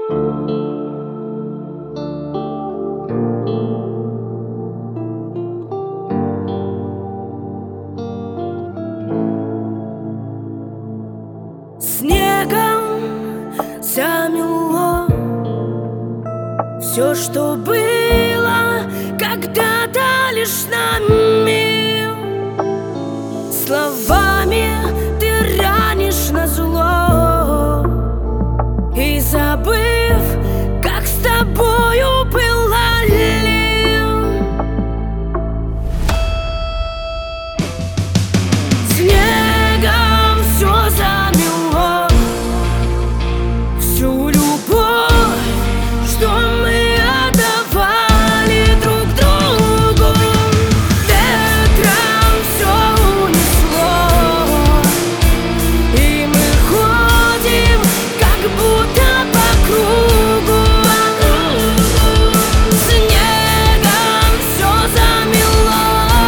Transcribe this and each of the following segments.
Снегом замело все, что было когда-то лишь нами. Словами ты ранишь назло, и забыв, как с тобою было лил. Снегом все замело, всю любовь, что мы отдавали друг другу. Ветром все унесло, и мы ходим как будто по кругу. Снегом все замело,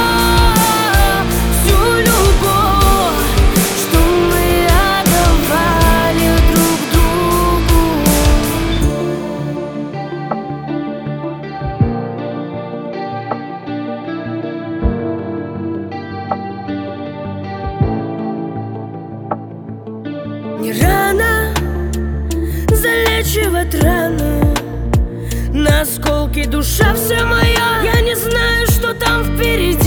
всю любовь, что мы отдавали друг другу. Не рано залечивать раны, на осколки душа вся моя. Я не знаю, что там впереди.